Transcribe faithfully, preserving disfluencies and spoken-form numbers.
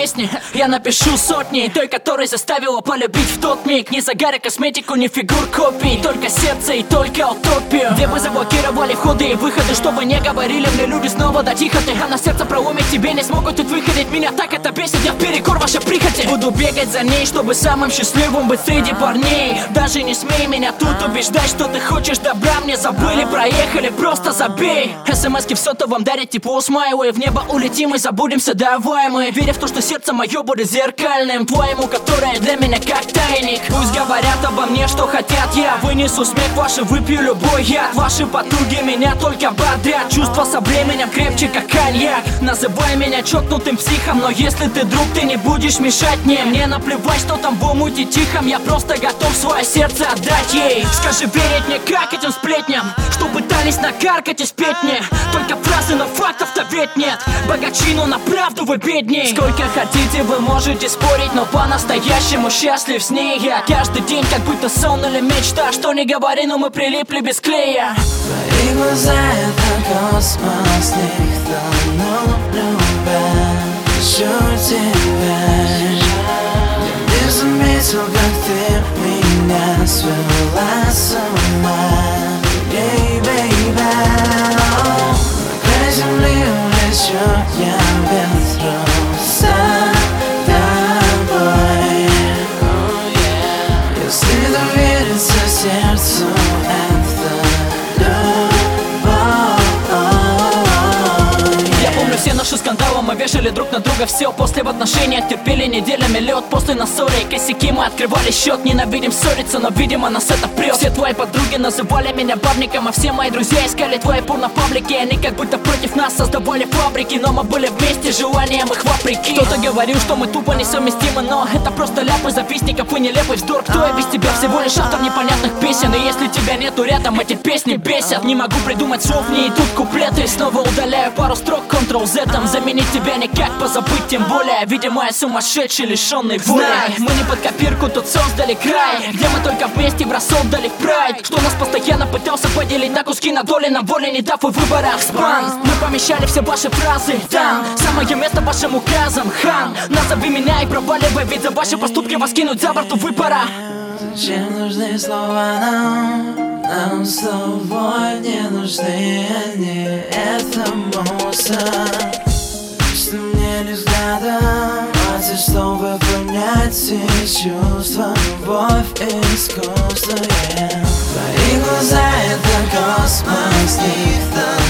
песни я напишу сотни, той, которой заставила полюбить в тот миг. Не загоря косметику, не фигур копий, только сердце и только утопию. Где бы заблокировали входы и выходы, чтобы не говорили мне люди снова да тихо ты. А на сердце проломить тебе не смогут тут выходить. Меня так это бесит, я вперекор вашей прихоти. Буду бегать за ней, чтобы самым счастливым быть среди парней. Даже не смей меня тут убеждать, что ты хочешь добра. Мне забыли, проехали, просто забей. СМСки в сотовом дарят тепло, смайлы. В небо улетим и забудемся, давай мы. Веря в то, что сердце мое будет зеркальным твоему, которое для меня как тайник. Пусть говорят обо мне, что хотят, я вынесу смех ваши, выпью любой яд. Ваши потуги меня только бодрят. Чувства со временем крепче, как коньяк. Называй меня чокнутым психом, но если ты друг, ты не будешь мешать мне. Мне наплевать, что там в омуте тихом, я просто готов свое сердце отдать ей. Скажи, верить мне как этим сплетням, что пытались накаркать и спеть мне. Только фразы, но фактов-то ведь нет. Богачи, но на правду вы бедней. Сколько хотите, вы можете спорить, но по-настоящему счастлив с ней я. Каждый день как будто сон или мечта. Что не говори, но мы прилипли без клея. Твои глаза — это космос, никто не любит. Хочу тебя. Я не заметил, как ты меня свела с ума. Эй, бейби, на край земли улечу я ветром с тобой. Если довериться сердцу, это любовь. Я помню все наши скандалы, мы вешали друг на друга все. После в отношениях терпели неделями лед. После на ссоре и косяки мы открывали счет. Ненавидим ссориться, но видимо нас это прет. Все твои подруги называли меня бабником, а все мои друзья искали твои порно-паблики. Они как будто против нас создавали фабрики, но мы были вместе, желанием их вопреки. Кто-то говорил, что мы тупо несовместимы, но это просто ляпы завистников и нелепый вздор. Кто я без тебя? Всего лишь автор непонятных песен. И если тебя нету рядом, эти песни бесят. Не могу придумать слов, не идут куплеты. Снова удаляю пару строк, контрол-Z. Заменить тебя никак, позабыть тем более. Видимо, я сумасшедший, лишенный воли. Знай, мы не под копирку тут создали край, где мы только вместе в раз отдали в прайд. Что нас постоянно пытался поделить на куски, на доли, на воле, не дав и выбора в спан. Мы помещали все ваши фразы там, самое место вашим указом, хан. Назови меня и проваливай, ведь за ваши поступки вас кинуть за борт, увы, пора. Зачем нужны слова нам? Нам с тобой не нужны они. Это мусор. Что мне не взглядом хватит, чтобы понять все чувства, любовь и искусство, yeah. Твои глаза — это космос, никто